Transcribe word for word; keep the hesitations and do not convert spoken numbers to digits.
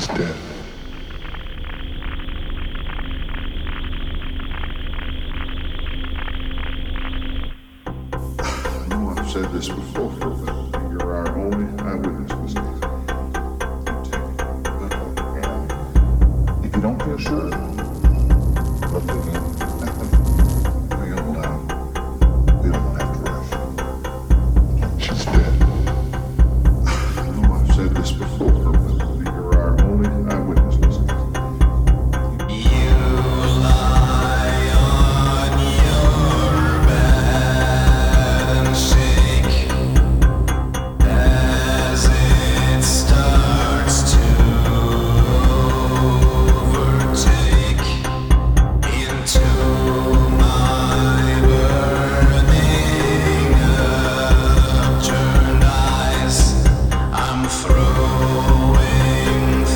dead. I know I've said this before, but you're our only eyewitness, Mister And if you don't feel sure, let me know.